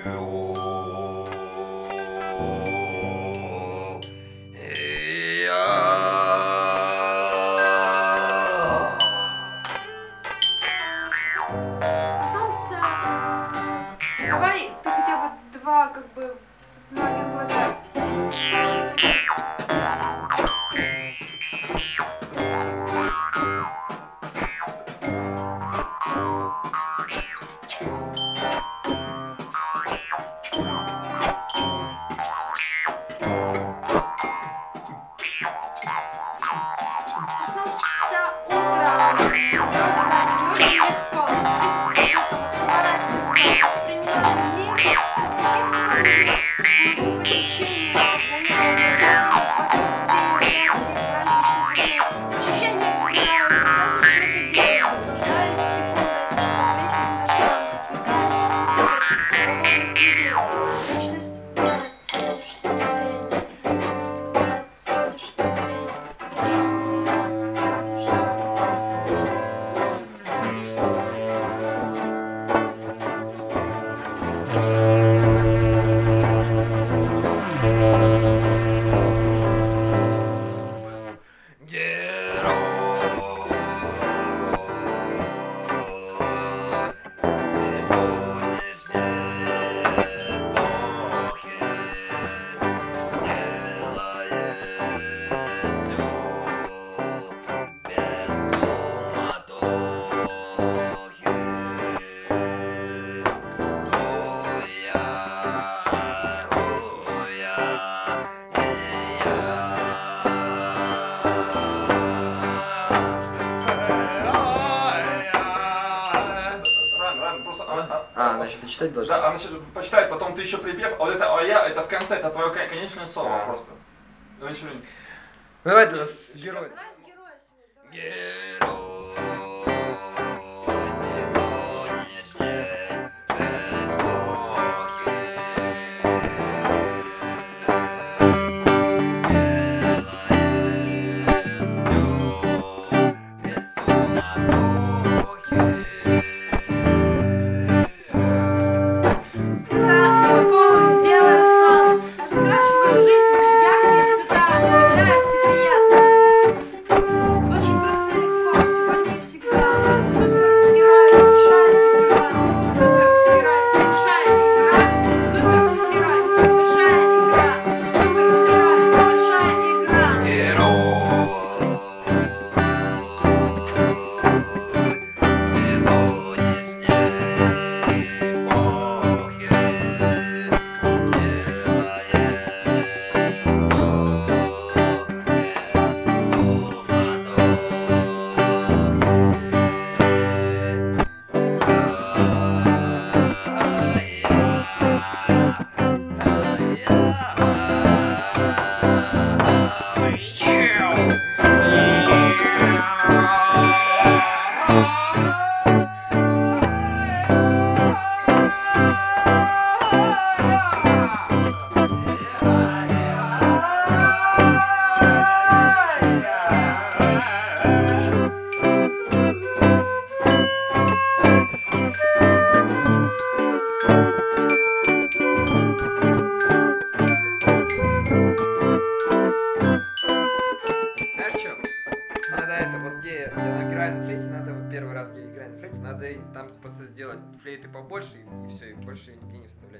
Проснулся. Давай ты хотя бы два, как бы, ноги глаза. Проснулся утром. Просто не очень легко. Жизнь поворачивается, воспринимаем мир каким-то увлечением, ощущение появляется сказочных идей, наслаждаюсь секундой, вечным дождем, просветаюсь людей. Вечность вызывает что день, вечность вызывает что день, вечность вызывает Значит, ты читать должен? Да, значит, почитать, потом ты еще припев, а вот это «Ой-я» это в конце, это твое конечное слово просто. Ну давай ты с героем. Давай с героя сегодня. где я играю на флейте, надо первый раз, где я играю на флейте, надо там просто сделать флейты побольше и все, и больше нигде не вставлять.